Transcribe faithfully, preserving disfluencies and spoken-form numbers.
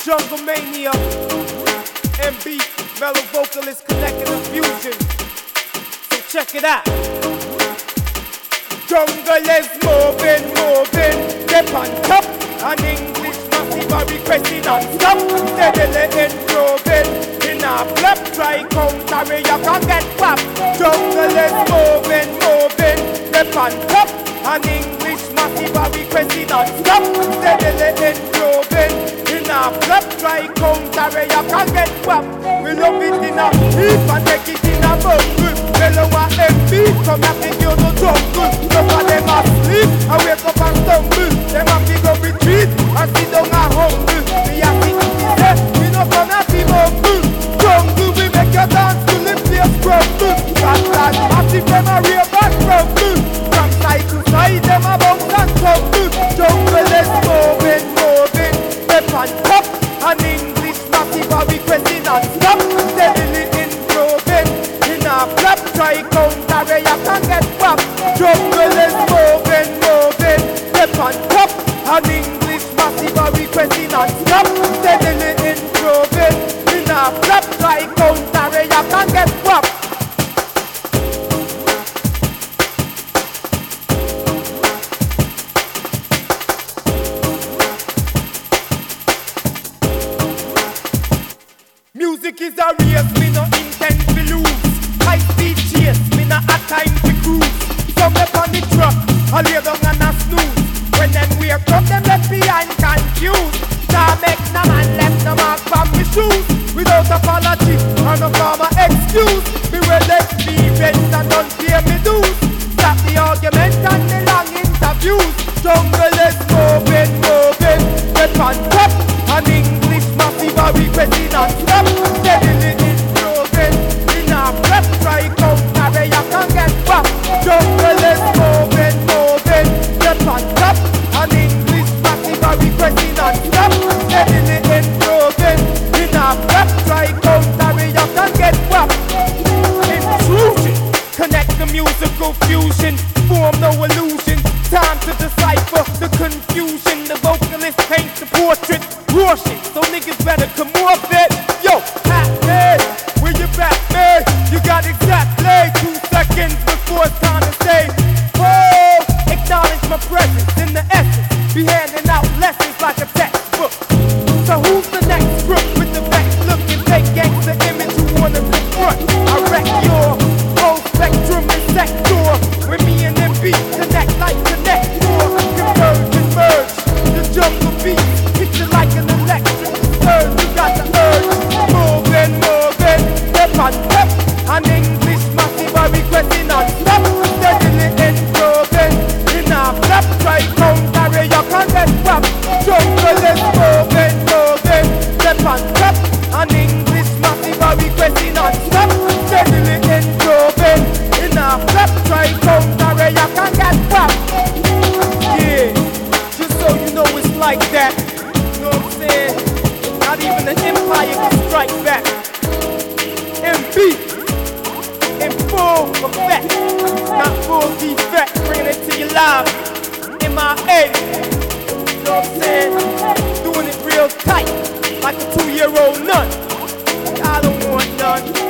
Jungle Mania, M B, mellow vocalist connecting the fusion. So check it out. Jungle is moving, moving, step on top. And English massive are requesting non-stop. Steadily improving. In a flap, try counter, you can get whap. Jungle is moving, moving, step on top. And English massive are requesting non-stop. Steadily improving. In a flap, try counter, you can get whap. We love it in a heap and take it in a bubble. Fellow a M B, come back and you no jungle. Some of them asleep, I wake up and stumble. Them have to go retreat and sit down and humble. We have to eat it, we no gonna be humble. Jungle, we make your dance to the place crumble. That that massive, them a real back crumble. From side to side, them a bounce and tumble. Jungle is moving, moving, step on top. And English massive are requesting non-stop. Steadily improving. In a flap, try counter, you can get whap. Jungle is moving, moving, step on top. And English massive are requesting non-stop. Steadily improving. In a flap, try counter, you can get whap. Music is a race, me no intend to lose. High speed chase, me no have time to cruise. Some up on the truck, I lay down and a snooze. When them wake up, them left behind confused. Nah make no man left no mark from me shoes. Without apology or no former excuse. Me well experienced and don't fear me dues. Stop the argument and the long interviews. Jungle is moving, moving, step on top. And English massive are requesting non-stop. Steadily improving. In a prep, try counter, you can get whap. Jungle is moving, moving, step on top. And English massive are requesting non-stop. Steadily improving. In a prep, try counter, you can get whap. Intrusion, connect the musical fusion. Form no illusion. Time to decipher the confusion. The vocalist paints the portrait. Rushing, so niggas better come off it. Yo, Hackman, where you back, man? You got exactly two seconds before it's time to say, oh, acknowledge my presence in the essence. Be handing out lessons like a textbook. So who's the next group with the best looking fake gangster image who wanna confront? I wreck your whole spectrum and sector. With me and them beats connect like connect more. Converge and merge, the jungle beats. Picture like an electric surge. You got the urge. Moving, moving, step on step. And English massive are requesting non-stop. Steadily improving. In a flap, try counter, you can get whap. Jungle is moving, moving, step on step. And English massive are requesting non-stop. Steadily improving. In a flap, try counter, you can get whap. Yeah, just so you know it's like that. Know what I'm saying? Not even an empire can strike back. M B in full effect, not full defect. Bringing it to you live. M I A, you know what I'm saying? Doing it real tight, like a two-year-old nun. I don't want none.